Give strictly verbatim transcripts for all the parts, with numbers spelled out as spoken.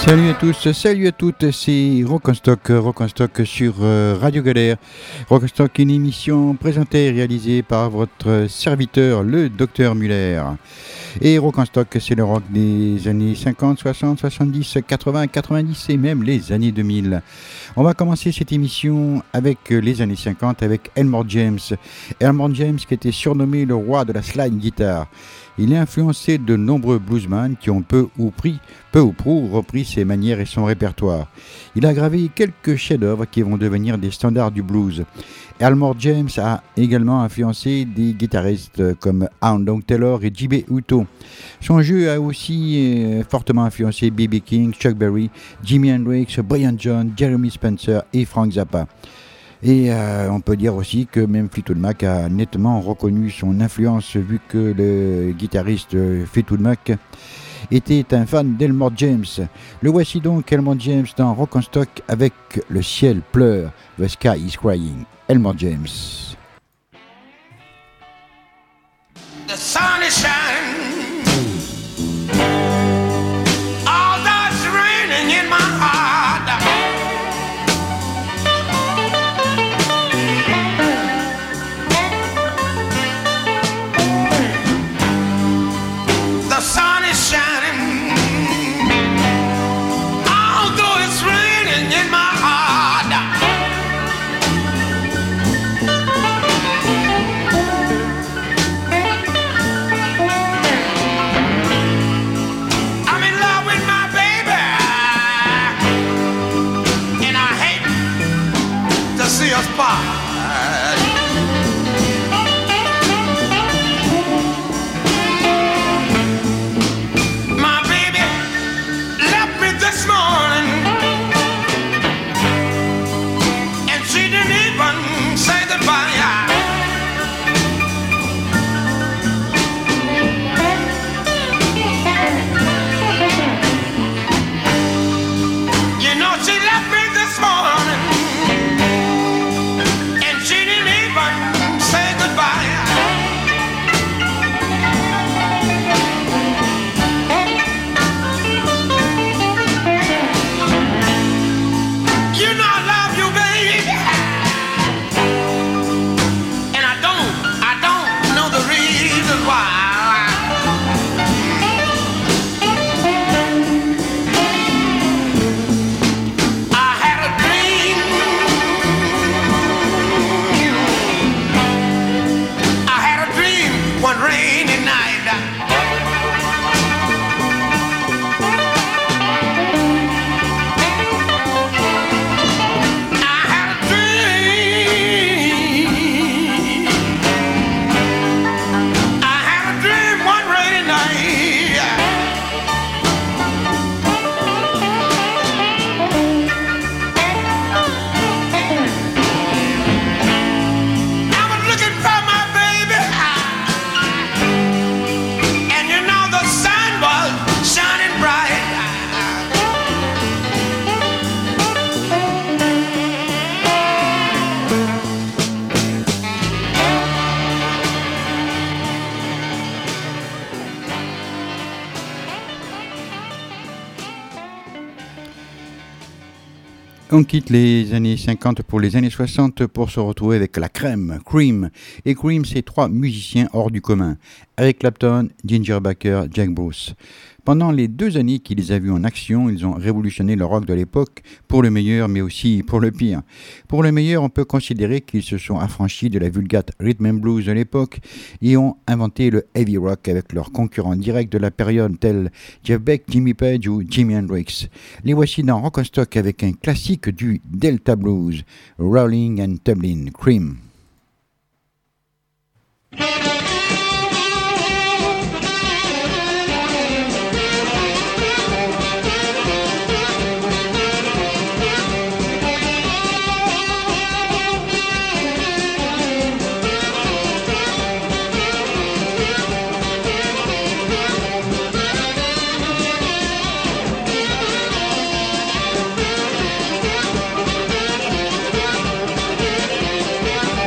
Salut à tous, salut à toutes, c'est Rock en Stock, Rock en Stock sur euh, Radio Galère. Rock en Stock, une émission présentée et réalisée par votre serviteur, le Docteur Muller. Et Rock en Stock, c'est le rock des années cinquante, soixante, soixante-dix, quatre-vingts, quatre-vingt-dix et même les années deux mille. On va commencer cette émission avec les années cinquante avec Elmore James. Elmore James qui était surnommé le roi de la slide guitar. Il est influencé de nombreux bluesmen qui ont peu ou, pris, peu ou prou repris ses manières et son répertoire. Il a gravé quelques chefs-d'œuvre qui vont devenir des standards du blues. Elmore James a également influencé des guitaristes comme Hound Dog Taylor et J B Uto. Son jeu a aussi euh, fortement influencé B B King, Chuck Berry, Jimi Hendrix, Brian Jones, Jeremy Spencer et Frank Zappa. Et euh, on peut dire aussi que même Fleetwood Mac a nettement reconnu son influence vu que le guitariste Fleetwood Mac était un fan d'Elmore James. Le voici donc Elmore James dans Rock en Stock avec Le ciel pleure, The Sky is Crying. Elmore James. The sun is shining, although it's raining in my heart. The sun is shining, although it's raining in my heart. I'm in love with my baby, and I hate to see us part. On quitte les années cinquante pour les années soixante pour se retrouver avec la crème, Cream. Et Cream, c'est trois musiciens hors du commun. Eric Clapton, Ginger Baker, Jack Bruce. Pendant les deux années qu'ils les a vus en action, ils ont révolutionné le rock de l'époque, pour le meilleur mais aussi pour le pire. Pour le meilleur, on peut considérer qu'ils se sont affranchis de la vulgate rhythm and blues de l'époque et ont inventé le heavy rock avec leurs concurrents directs de la période tels Jeff Beck, Jimmy Page ou Jimi Hendrix. Les voici dans Rock en Stock avec un classique du Delta Blues, Rolling and Tumbling, Cream. We'll be right back.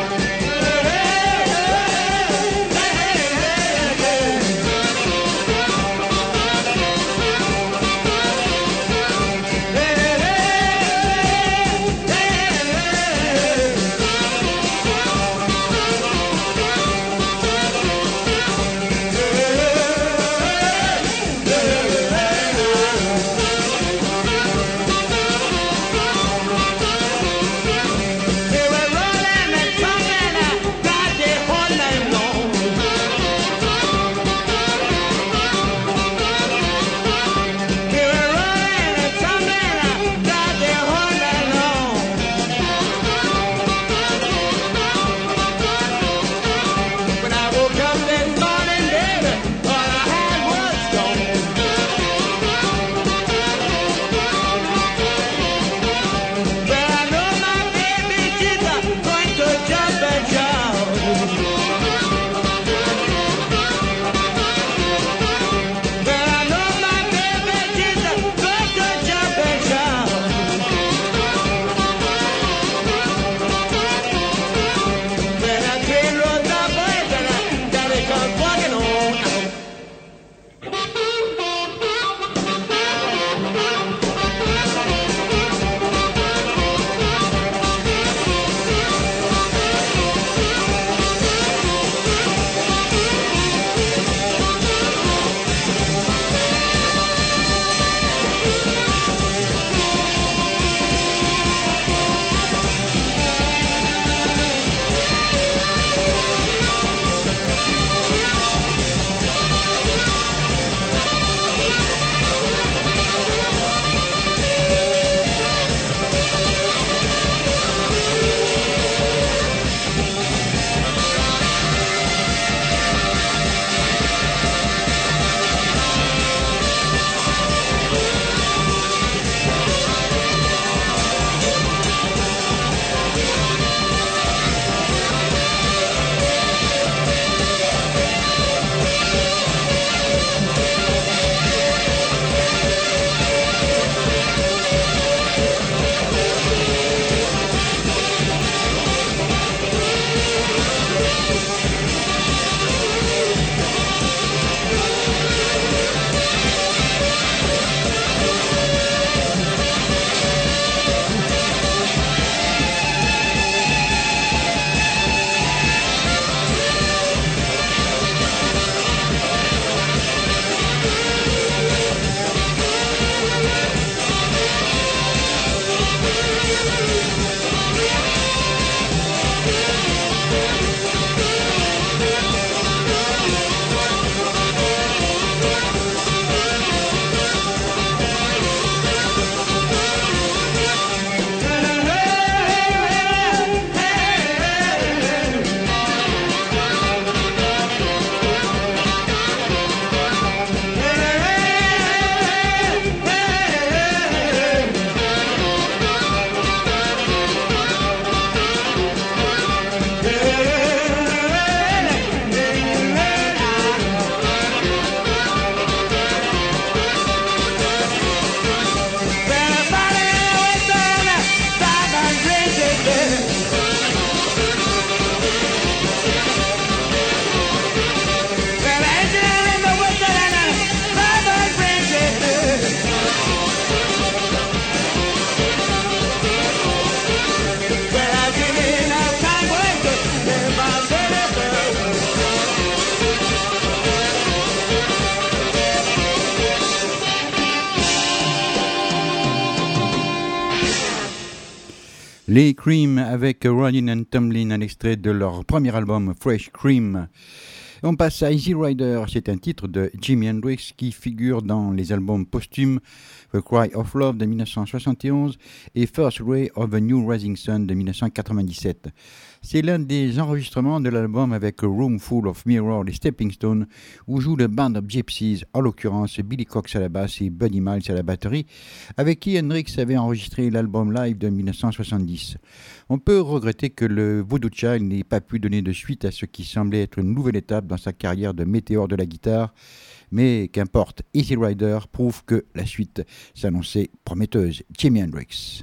Les Cream avec Rollin' and Tomlin, un extrait de leur premier album Fresh Cream. On passe à Easy Rider, c'est un titre de Jimi Hendrix qui figure dans les albums posthumes The Cry of Love de dix-neuf cent soixante et onze et First Ray of a New Rising Sun de dix-neuf cent quatre-vingt-dix-sept. C'est l'un des enregistrements de l'album avec A Room Full of Mirrors et Stepping Stone où joue le Band of Gypsies, en l'occurrence Billy Cox à la basse et Buddy Miles à la batterie, avec qui Hendrix avait enregistré l'album live de dix-neuf cent soixante-dix. On peut regretter que le Voodoo Child n'ait pas pu donner de suite à ce qui semblait être une nouvelle étape dans sa carrière de météore de la guitare, mais qu'importe, Easy Rider prouve que la suite s'annonçait prometteuse. Jimi Hendrix.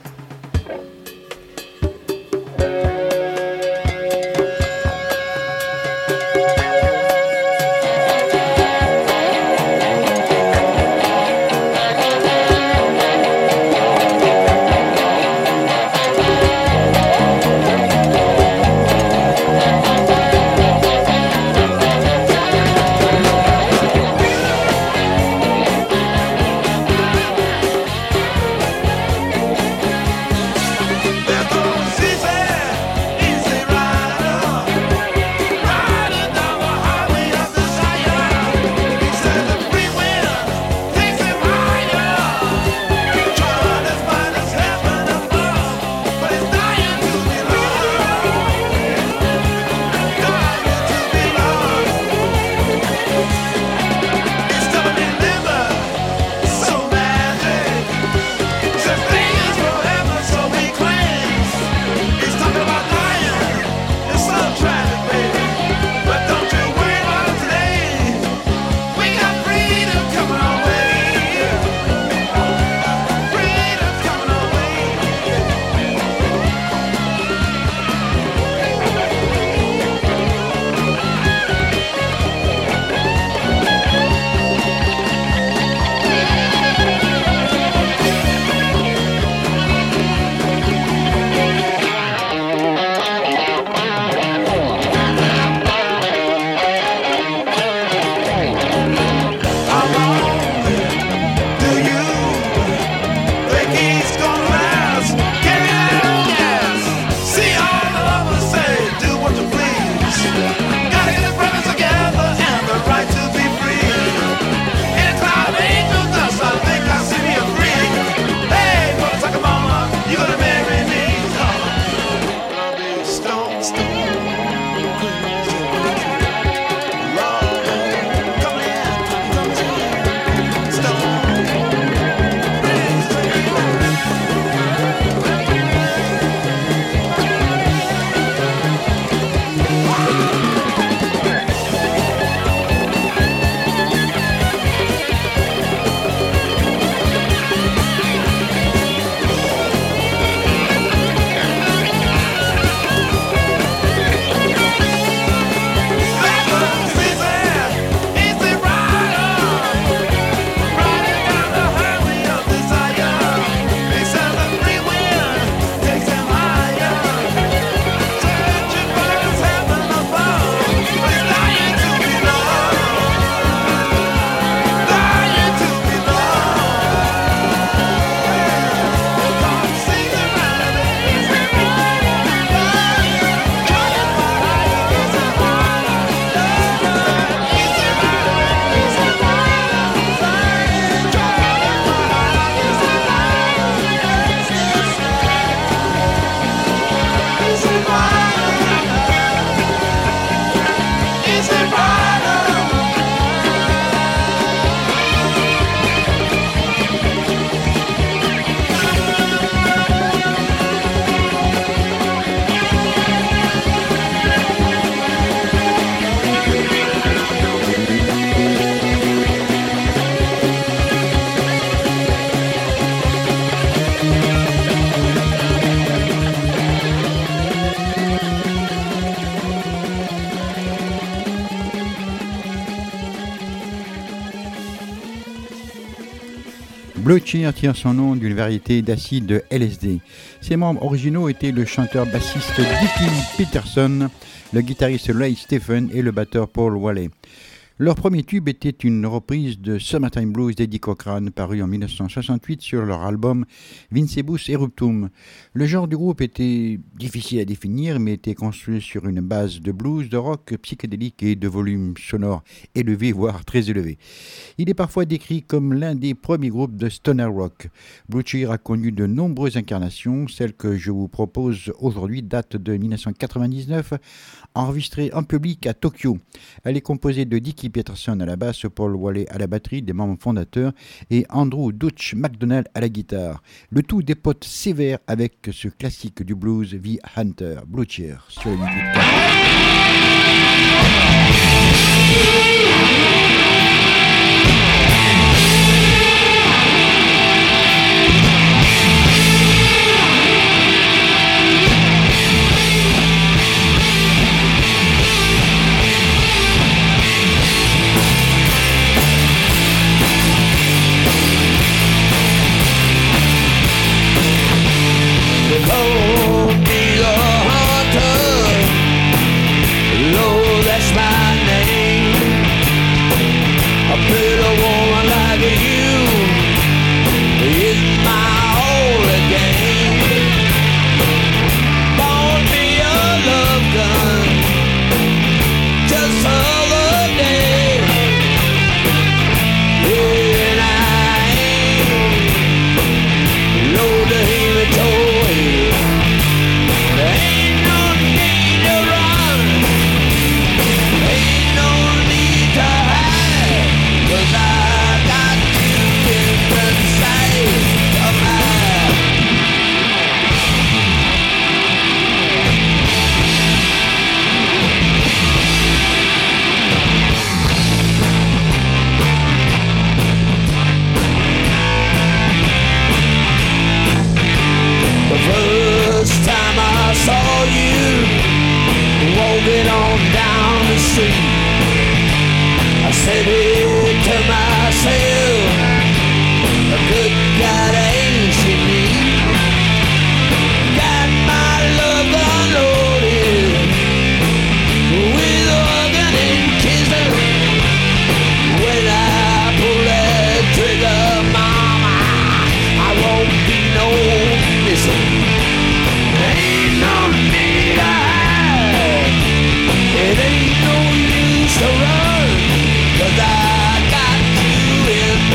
Blue Cheer tire son nom d'une variété d'acide de L S D. Ses membres originaux étaient le chanteur-bassiste Dickie Peterson, le guitariste Ray Stephen et le batteur Paul Whaley. Leur premier tube était une reprise de Summertime Blues d'Eddie Cochran, paru en mille neuf cent soixante-huit sur leur album Vincebus Eruptum. Le genre du groupe était difficile à définir, mais était construit sur une base de blues, de rock psychédélique et de volume sonore élevé, voire très élevé. Il est parfois décrit comme l'un des premiers groupes de stoner rock. Blue Cheer a connu de nombreuses incarnations. Celle que je vous propose aujourd'hui date de mille neuf cent quatre-vingt-dix-neuf, enregistrée en public à Tokyo. Elle est composée de Dickie Peterson à la basse, Paul Walley à la batterie, des membres fondateurs, et Andrew Dutch MacDonald à la guitare. Le tout des potes sévères avec ce classique du blues, The Hunter, Blue Cheer, sur le huit. It ain't no use to run, 'cause I got you in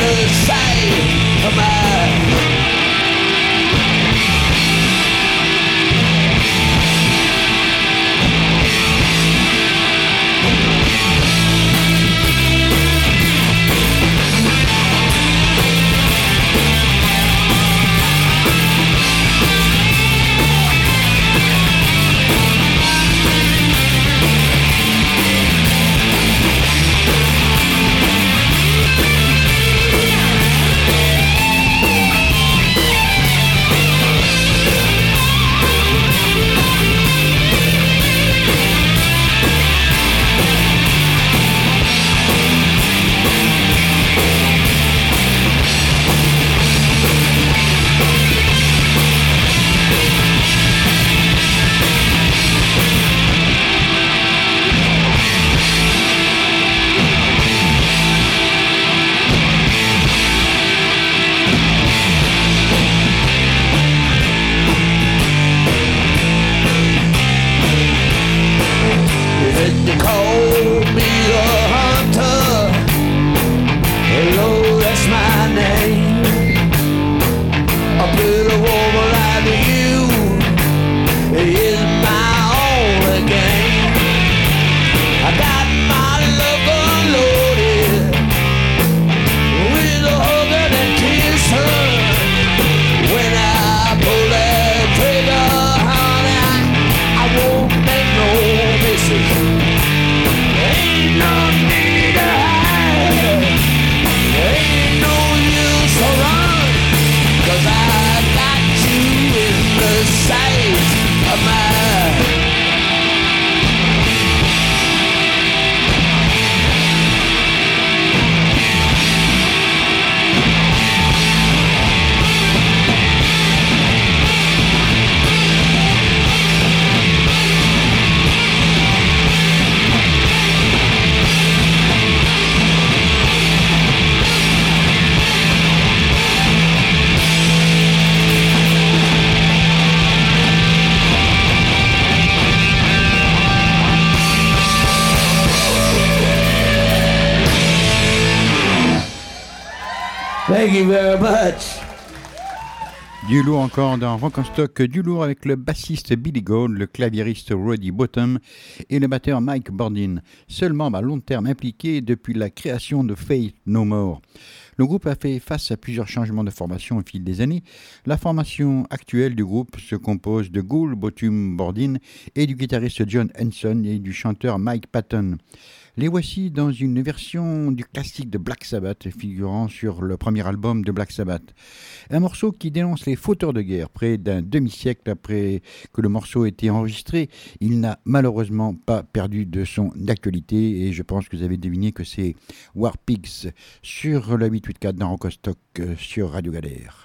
Thank you very much. Du lourd encore dans Rock en Stock, du lourd avec le bassiste Billy Gold, le claviériste Roddy Bottom et le batteur Mike Bordin, seul membre à long terme impliqué depuis la création de Faith No More. Le groupe a fait face à plusieurs changements de formation au fil des années. La formation actuelle du groupe se compose de Gould, Bottom, Bordin et du guitariste John Henson et du chanteur Mike Patton. Les voici dans une version du classique de Black Sabbath figurant sur le premier album de Black Sabbath. Un morceau qui dénonce les fauteurs de guerre. Près d'un demi-siècle après que le morceau ait été enregistré, il n'a malheureusement pas perdu de son actualité et je pense que vous avez deviné que c'est War Pigs sur le huit huit quatre dans Rock en Stock sur Radio Galère.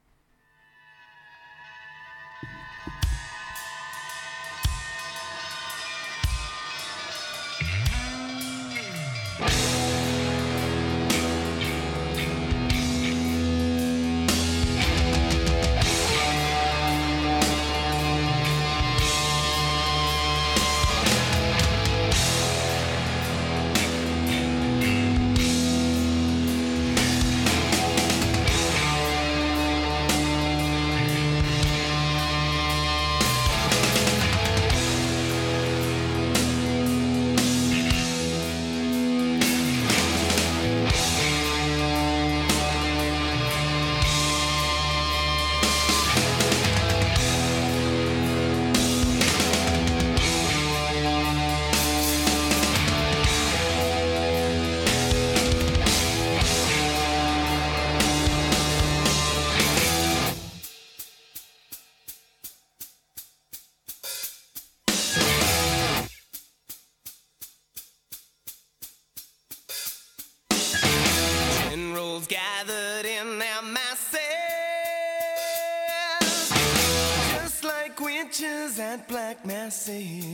Black masses,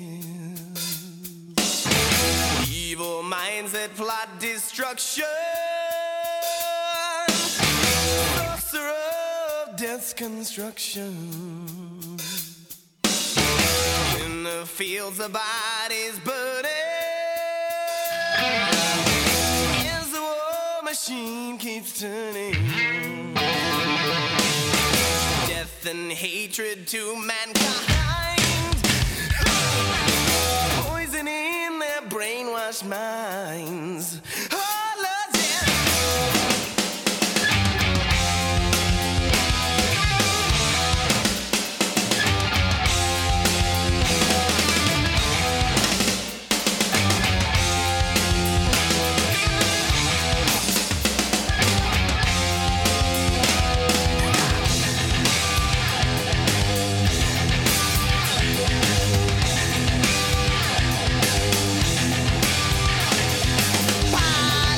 evil minds that plot destruction, sorcerer of death's construction. In the fields, the bodies burning as the war machine keeps turning. Death and hatred to mankind, poison in their brainwashed minds. Oh, Lord, yeah. Bye.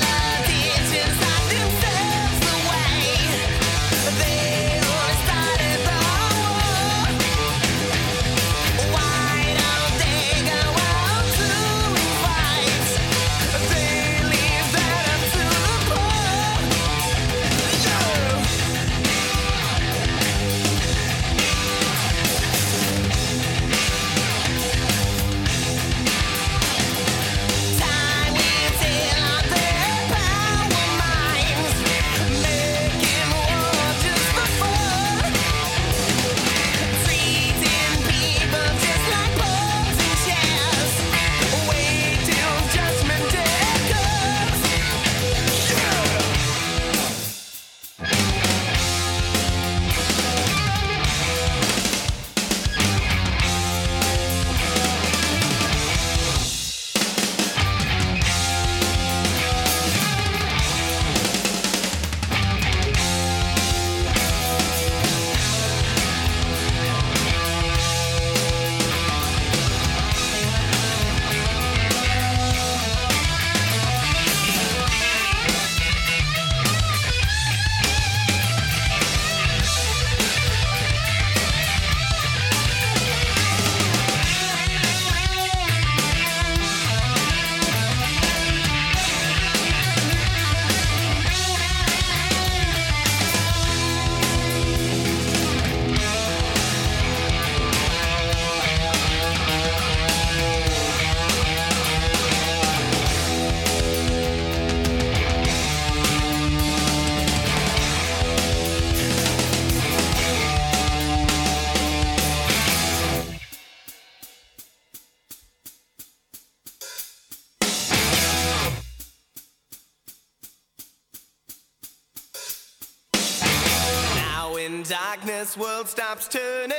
in darkness, world stops turning.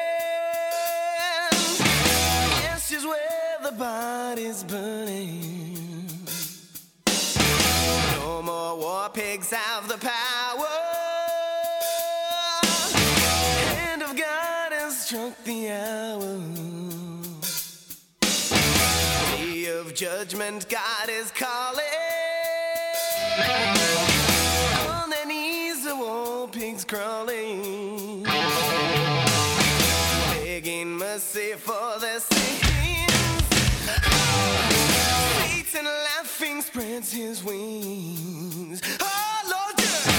Ashes where the body's burning. No more war pigs have the power. Hand of God has struck the hour. Day of judgment, God is calling. On their knees, the war pigs crawling, begging mercy for their sins. Satan laughing spreads his wings. Oh Lord, yeah.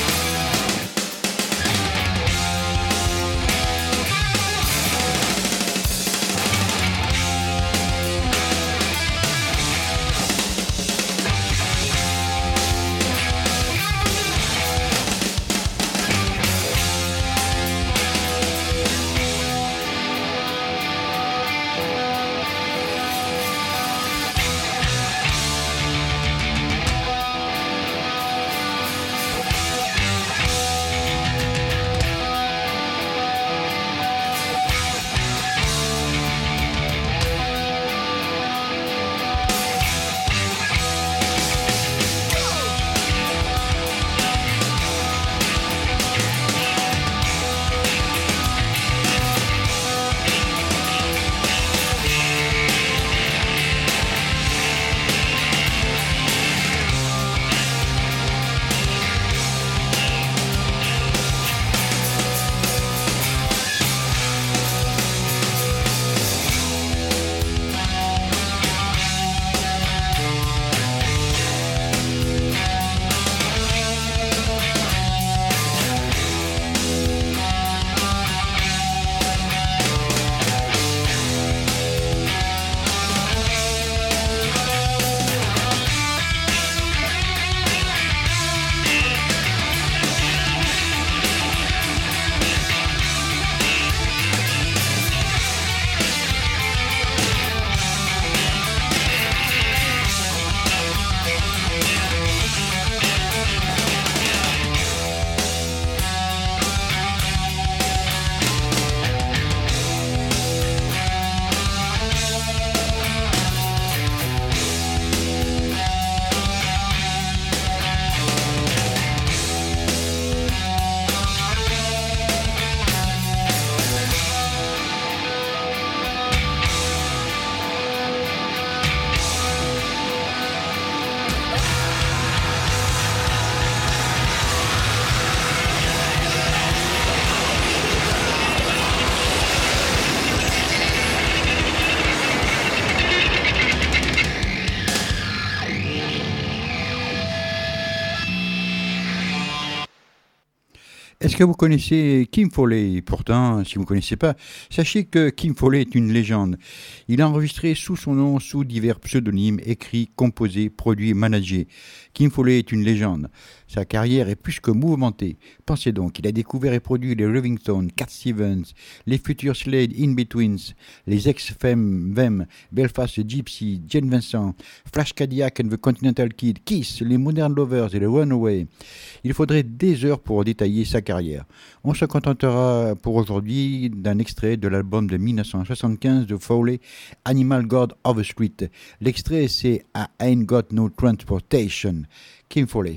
Est-ce que vous connaissez Kim Fowley? Pourtant, si vous ne connaissez pas, sachez que Kim Fowley est une légende. Il a enregistré sous son nom, sous divers pseudonymes, écrit, composé, produit, managé. Kim Fowley est une légende. Sa carrière est plus que mouvementée. Pensez donc, il a découvert et produit les Rolling Stones, Cat Stevens, les futurs Slade In-Betweens, les ex-Femme Vem, Belfast Gypsy, Jane Vincent, Flash Cadillac and the Continental Kid, Kiss, les Modern Lovers et les Runaway. Il faudrait des heures pour détailler sa carrière. On se contentera pour aujourd'hui d'un extrait de l'album de mille neuf cent soixante-quinze de Fowley, Animal God of the Street. L'extrait, c'est I Ain't Got No Transportation. Kim Fowley.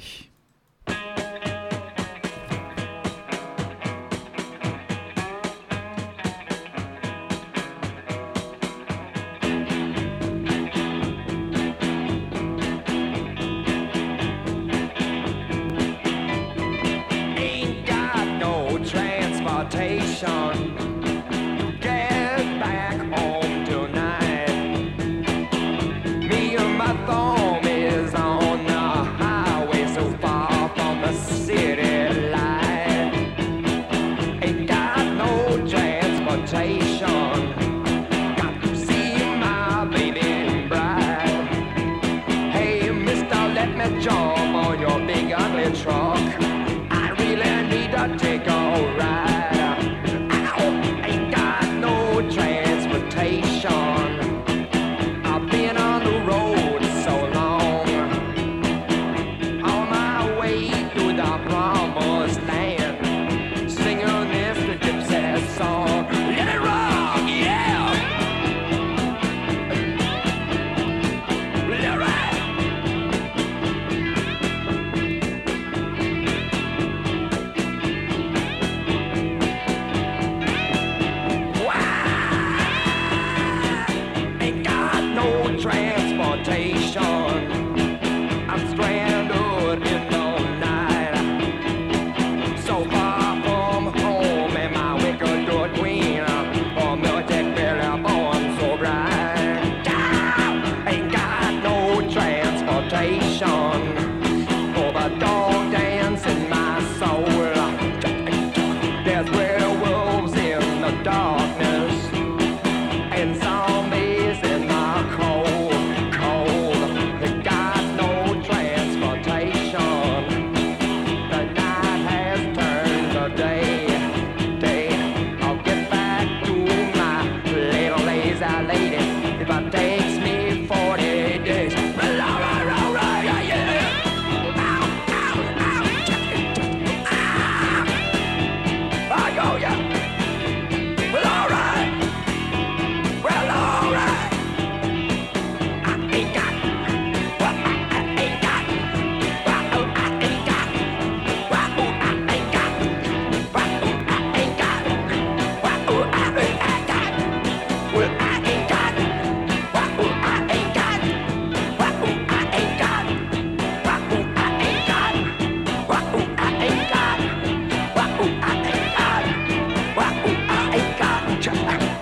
Truck, I really need to take a ride. Ow. Oh, the dog dance in my soul. There's werewolves in the darkness and zombies in my cold, cold. They got no transportation. The night has turned to day, day. I'll get back to my little lazy lady if it takes me forty days. Well, all right, all right, yeah, yeah. Ow, ow, ow. Ah. I go, yeah. Well, all right. Well, all right. I ain't got what I ain't got. What I ain't got. What I ain't got. What I ain't got. What I ain't got. Well, I ain't got. What I ain't got. What I ain't got. What I ain't got. What I ain't got. What I ain't got. What I ain't got. What I ain't got.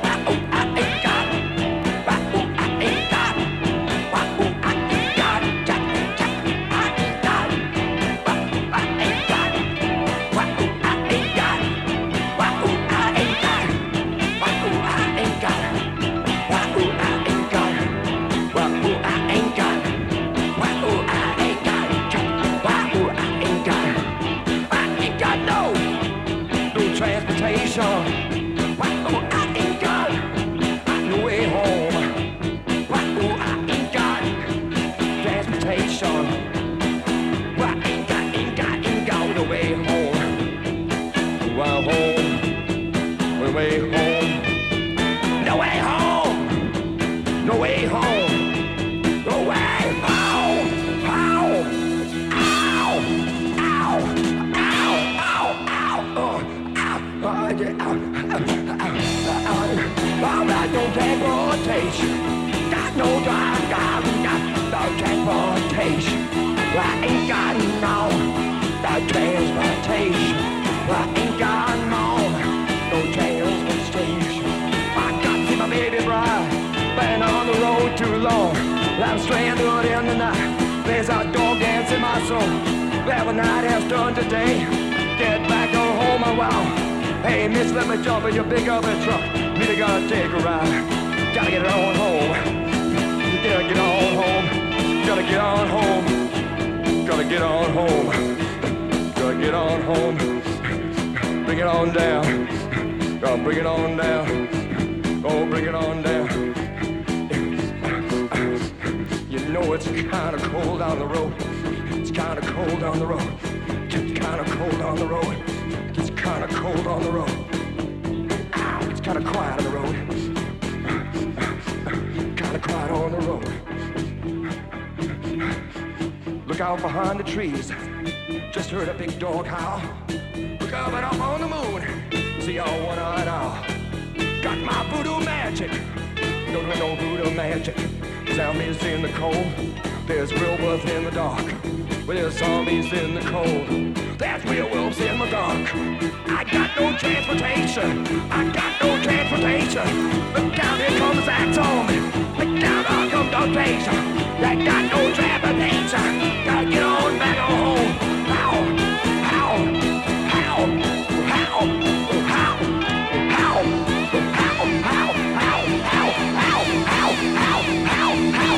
Transportation. What oh I ain't got no way home. What oh I ain't got transportation. What I ain't got, ain't got, ain't got no way home. Well home, no way home, no way home, no way home, no way home. Ow, ow, ow, ow, ow, ow, oh. Oh, yeah. All right, no transportation. Got no drive, got, got no transportation. I ain't got no, no transportation. I ain't got no, no transportation. I got to see my baby bride. Been on the road too long. I'm stranded in the night. There's a dog dance in my soul. Well, the night has turned to day. Get back on home, a while. Hey, miss, let me jump in your big oven truck. Really gotta take a ride. Gotta get on home. Gotta get on home. Gotta get on home. Gotta get on home. Gotta get on home. Bring it on down. Oh, bring it on down. Oh, bring it on down. You know it's kinda cold on the road. It's kinda cold on the road. It's kinda cold on the road. It's kinda cold on the road. Ow, it's kinda quiet on the road. Kinda quiet on the road. Look out behind the trees. Just heard a big dog howl. Look up and up on the moon. See all one-eyed owl. Got my voodoo magic. Don't do no voodoo magic. Zombies in the cold. There's werewolves in the dark. Well, there's zombies in the cold. There's werewolves in the dark. I got no transportation. I got no transportation. Look out, here comes that zombie. Look out, here comes the patient. I got no transportation. Gotta get on back on home. How? How? How? How? How? How? How? How? How? How? How? How? How? How? How? How?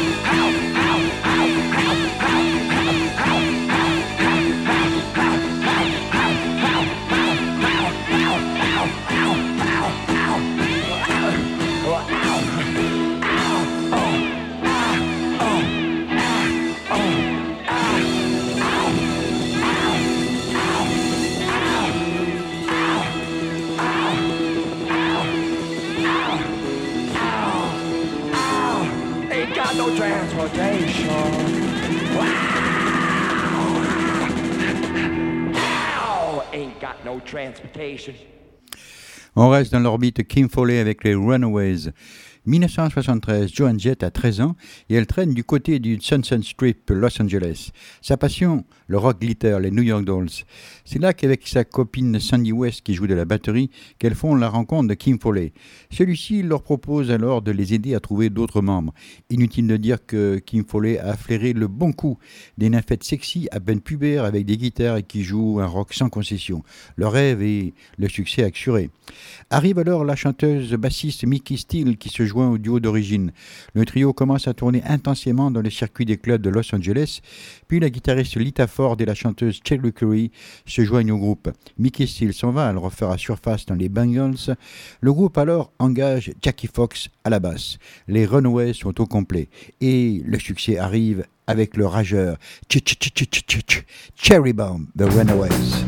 No transportation. Wow. Ain't got no transportation. On reste dans l'orbite Kim Foley avec les Runaways. dix-neuf cent soixante-treize, Joan Jett a treize ans et elle traîne du côté du Sunset Strip, Los Angeles. Sa passion, le rock glitter, les New York Dolls. C'est là qu'avec sa copine Sandy West qui joue de la batterie, qu'elles font la rencontre de Kim Fowley. Celui-ci leur propose alors de les aider à trouver d'autres membres. Inutile de dire que Kim Fowley a flairé le bon coup des nymphettes sexy à peine pubères avec des guitares et qui jouent un rock sans concession. Le rêve et le succès assuré. Arrive alors la chanteuse bassiste Mickey Steele qui se joint au duo d'origine. Le trio commence à tourner intensément dans le circuit des clubs de Los Angeles, puis la guitariste Lita Ford et la chanteuse Cheryl Curry se joignent au groupe. Mickey Steele s'en va, elle refera surface dans les Bangles. Le groupe alors engage Jackie Fox à la basse. Les Runaways sont au complet et le succès arrive avec le rageur Cherry Bomb, The Runaways.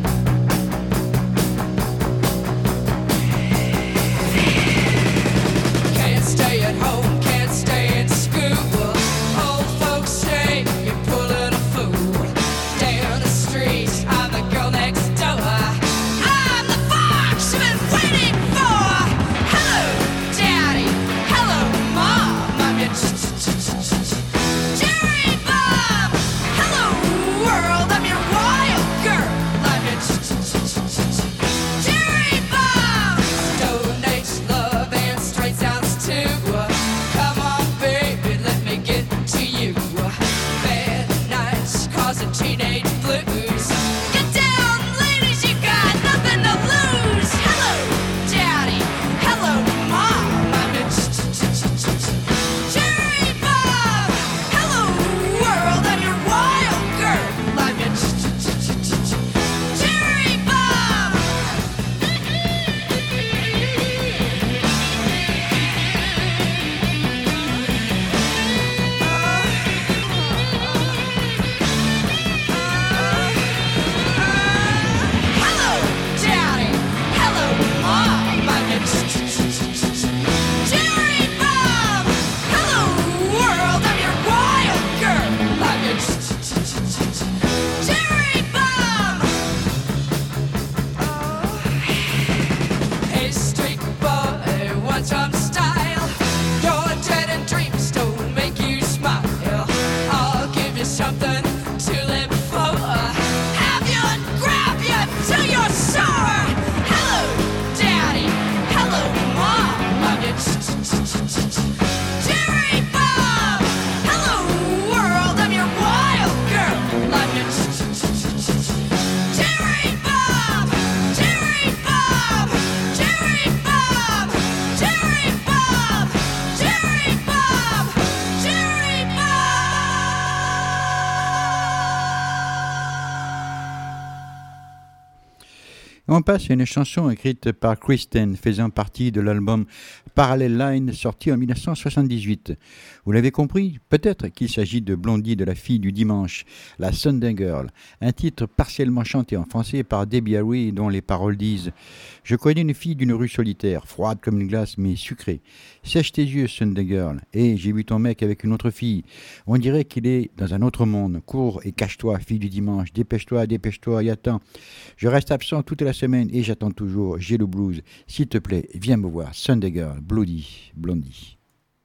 On passe à une chanson écrite par Kristen, faisant partie de l'album Parallel Line, sorti en dix-neuf cent soixante-dix-huit. Vous l'avez compris, peut-être qu'il s'agit de Blondie de la fille du dimanche, la Sunday Girl, un titre partiellement chanté en français par Debbie Harry dont les paroles disent « Je connais une fille d'une rue solitaire, froide comme une glace mais sucrée. Sèche tes yeux, Sunday Girl, et j'ai vu ton mec avec une autre fille. On dirait qu'il est dans un autre monde. Cours et cache-toi, fille du dimanche, dépêche-toi, dépêche-toi, y attends. Je reste absent toute la semaine et j'attends toujours, j'ai le blues. S'il te plaît, viens me voir, Sunday Girl, Blondie, Blondie. »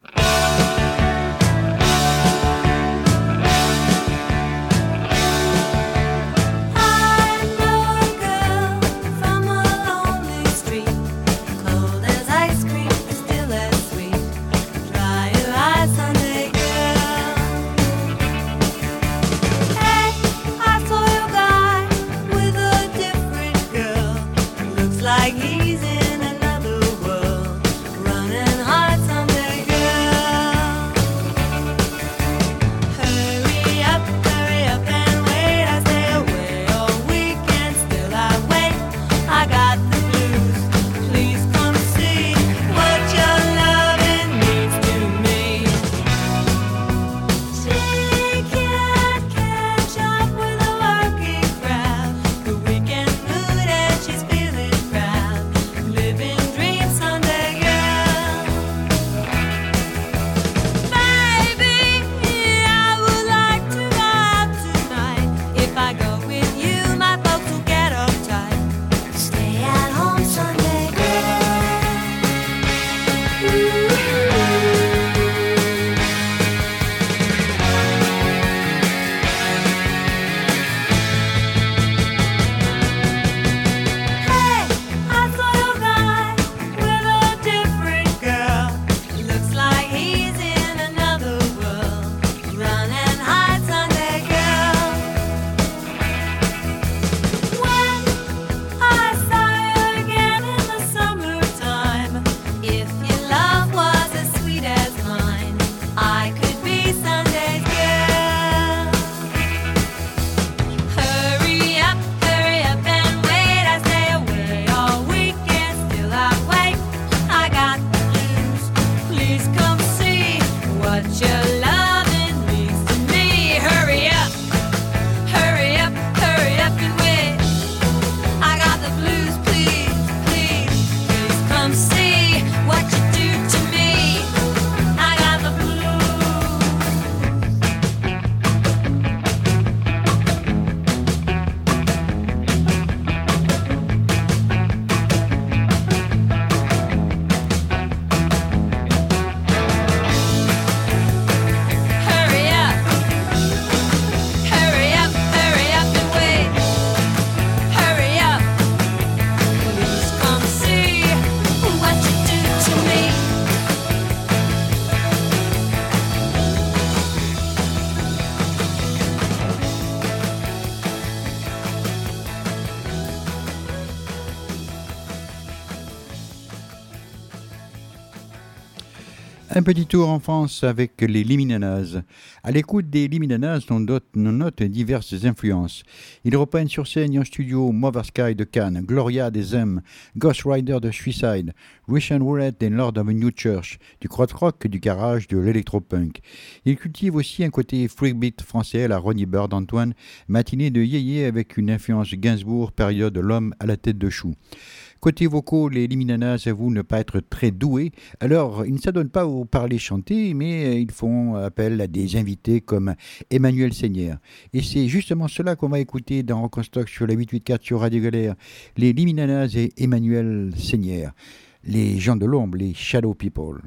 Like he's in another world, running hard, Sunday girl. Un petit tour en France avec les Liminanas. À l'écoute des Liminanas, on note, on note diverses influences. Ils reprennent sur scène et en studio Mother Sky de Cannes, Gloria des M, Ghost Rider de Suicide, Russian Roulette et Lord of a New Church, du krautrock, du garage, de l'électropunk. Ils cultivent aussi un côté freakbeat français à la Ronnie Bird Antoine, matinée de yéyé avec une influence Gainsbourg, période l'homme à la tête de chou. Côté vocaux, les Liminanas avouent ne pas être très doués, alors ils ne s'adonnent pas au parler chanter, mais ils font appel à des invités comme Emmanuel Seigner. Et c'est justement cela qu'on va écouter dans Rock en Stock sur la huit cent quatre-vingt-quatorze sur Radio Galère, les Liminanas et Emmanuel Seigner, les gens de l'ombre, les Shadow People.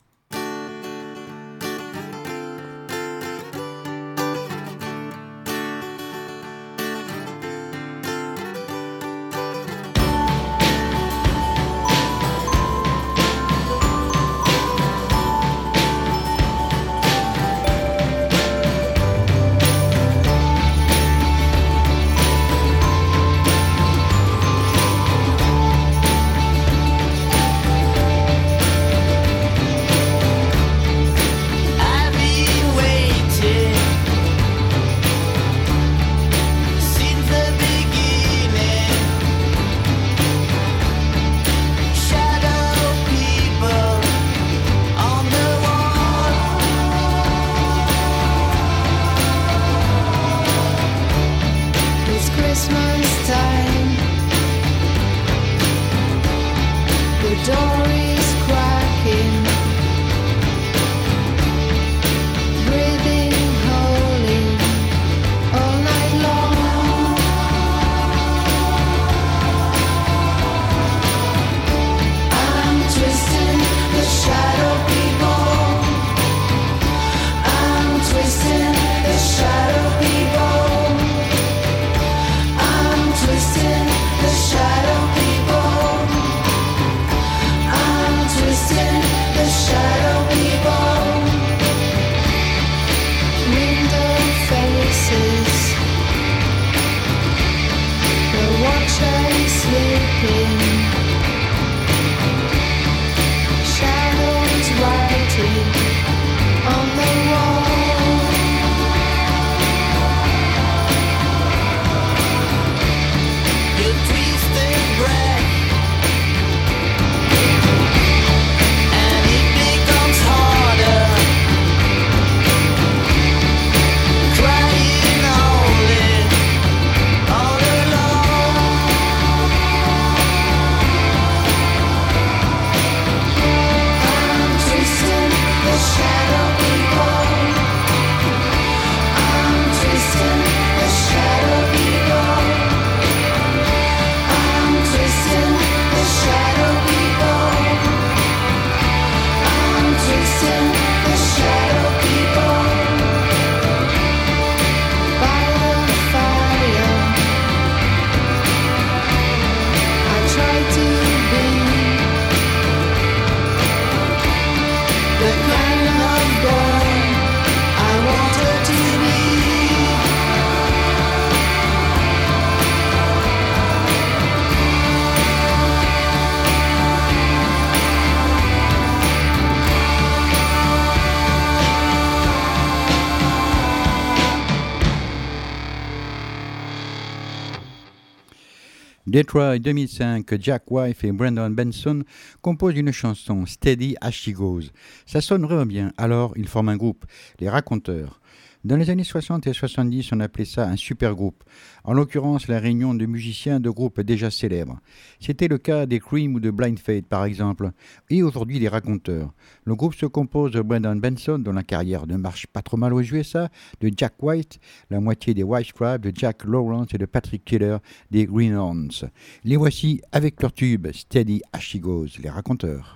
Detroit deux mille cinq, Jack White et Brandon Benson composent une chanson, Steady As She Goes. Ça sonne vraiment bien, alors ils forment un groupe, les Raconteurs. Dans les années soixante et soixante-dix, on appelait ça un super groupe, en l'occurrence la réunion de musiciens de groupes déjà célèbres. C'était le cas des Cream ou de Blind Faith par exemple, et aujourd'hui les Raconteurs. Le groupe se compose de Brandon Benson, dont la carrière ne marche pas trop mal aux U S A, de Jack White, la moitié des White Stripes, de Jack Lawrence et de Patrick Killer des Greenhorns. Les voici avec leur tube Steady As She Goes, les Raconteurs.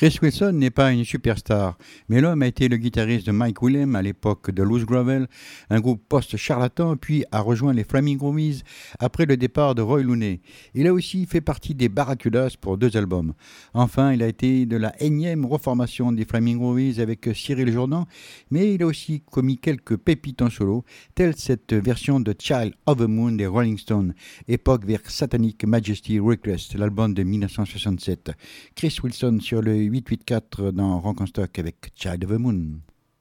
Chris Wilson n'est pas une superstar, mais l'homme a été le guitariste de Mike Willem à l'époque de Loose Gravel, un groupe post-charlatan, puis a rejoint les Flaming Groovies après le départ de Roy Looney. Il a aussi fait partie des Barracudas pour deux albums. Enfin, il a été de la énième reformation des Flaming Groovies avec Cyril Jourdan, mais il a aussi commis quelques pépites en solo, telle cette version de Child of the Moon des Rolling Stones, époque vers Satanic Majesty Request, l'album de dix-neuf cent soixante-sept. Chris Wilson sur le huit huit quatre dans Rock en Stock avec Child of the Moon.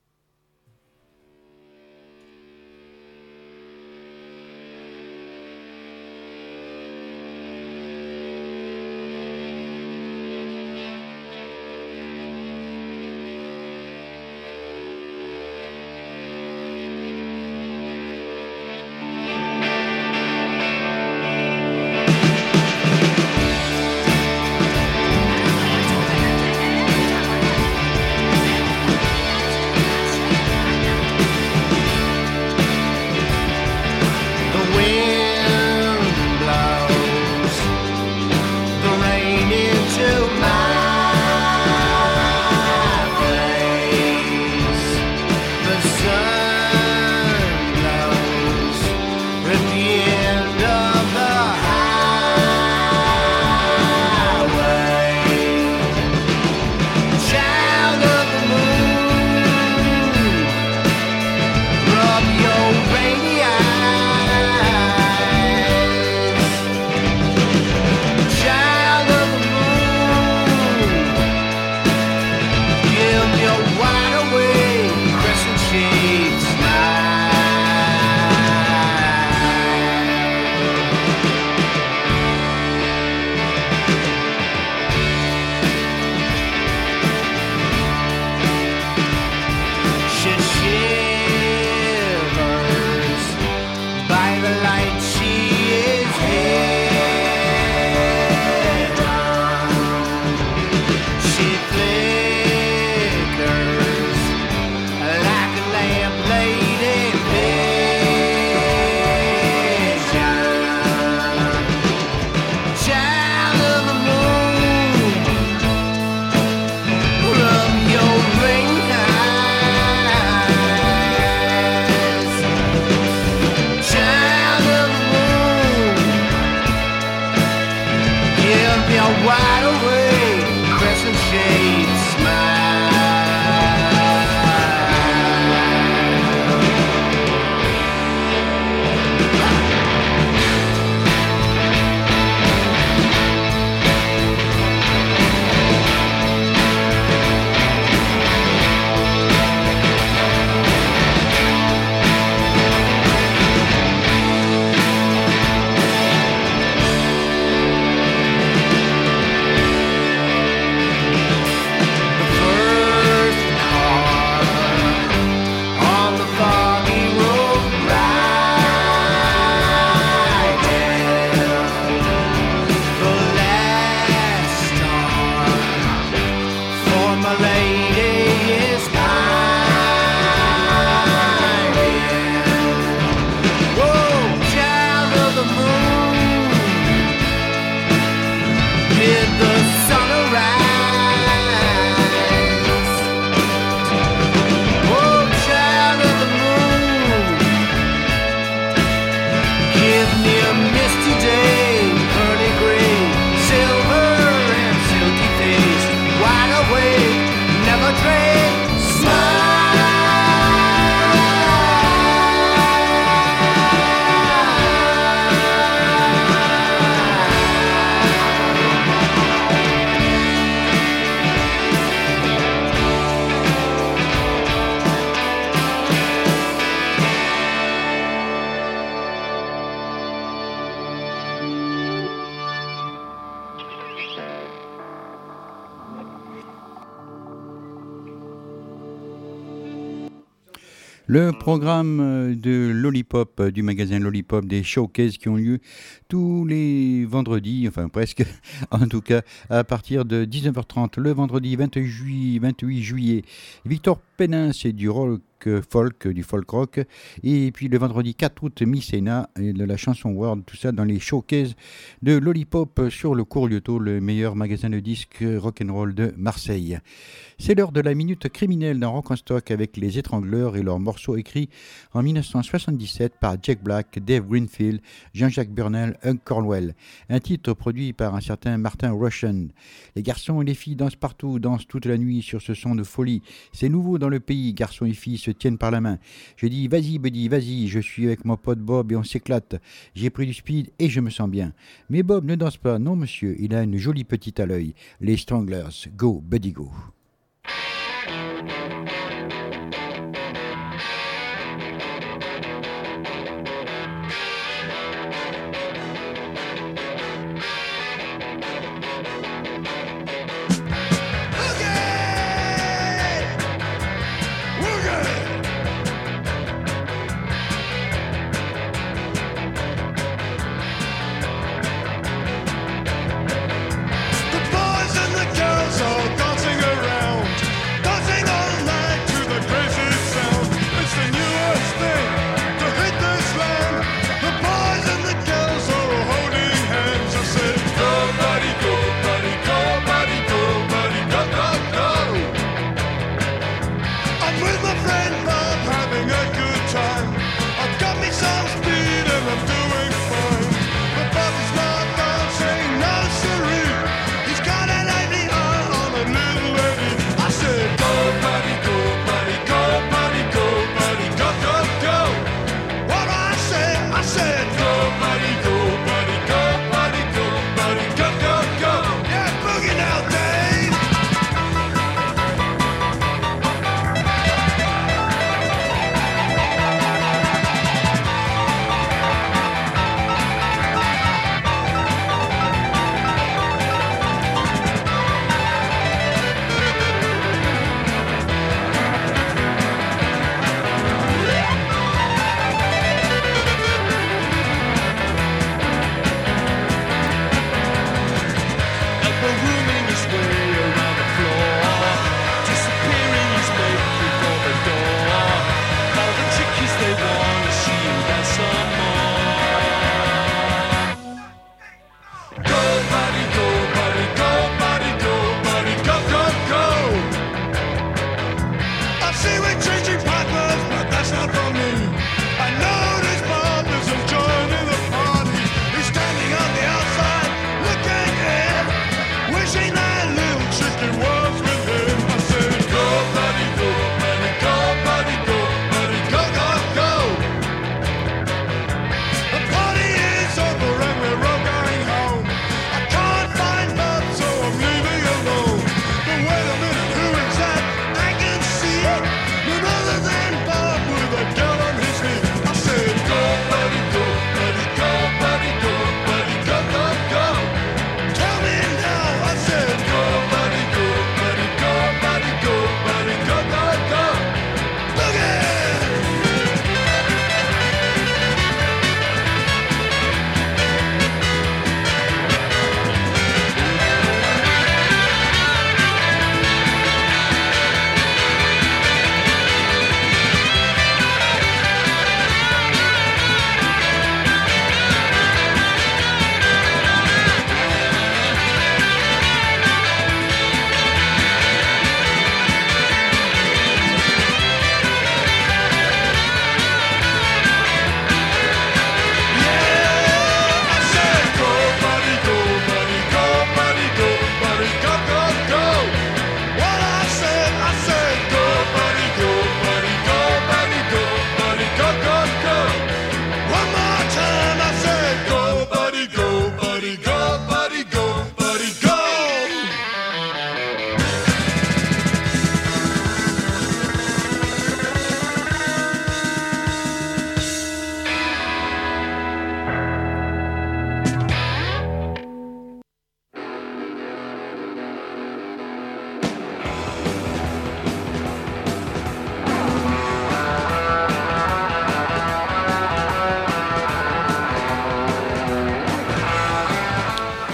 Le programme de Lollipop, du magasin Lollipop, des showcases qui ont lieu tous les vendredis, enfin presque, en tout cas, à partir de dix-neuf heures trente, le vendredi vingt-huit juillet. Victor Pénin, c'est du rock rock, folk, du folk rock. Et puis le vendredi quatre août, Mycéna et de la chanson World, tout ça dans les showcases de Lollipop sur le Cours Lyoto, le meilleur magasin de disques rock'n'roll de Marseille. C'est l'heure de la minute criminelle dans Rock en Stock avec les Étrangleurs et leurs morceaux écrits en dix-neuf cent soixante-dix-sept par Jack Black, Dave Greenfield, Jean-Jacques Burnel, Hugh Cornwell. Un titre produit par un certain Martin Rushton. Les garçons et les filles dansent partout, dansent toute la nuit sur ce son de folie. C'est nouveau dans le pays, garçons et filles se tiennent par la main. Je dis vas-y Buddy, vas-y, je suis avec mon pote Bob et on s'éclate. J'ai pris du speed et je me sens bien. Mais Bob ne danse pas, non monsieur, il a une jolie petite à l'œil. Les Stranglers, go Buddy go. The boys and the girls all dancing around.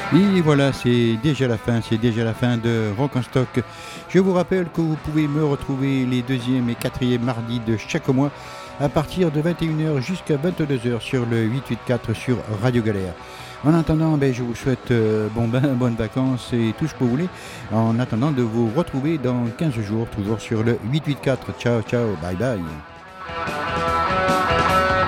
Et voilà, c'est déjà la fin, c'est déjà la fin de Rock en Stock. Je vous rappelle que vous pouvez me retrouver les deuxième et quatrième mardis de chaque mois à partir de vingt et une heures jusqu'à vingt-deux heures sur le huit cent quatre-vingt-quatorze sur Radio Galère. En attendant, ben, je vous souhaite euh, bon bain, bonnes vacances et tout ce que vous voulez. En attendant de vous retrouver dans quinze jours, toujours sur le huit cent quatre-vingt-quatorze. Ciao, ciao, bye bye.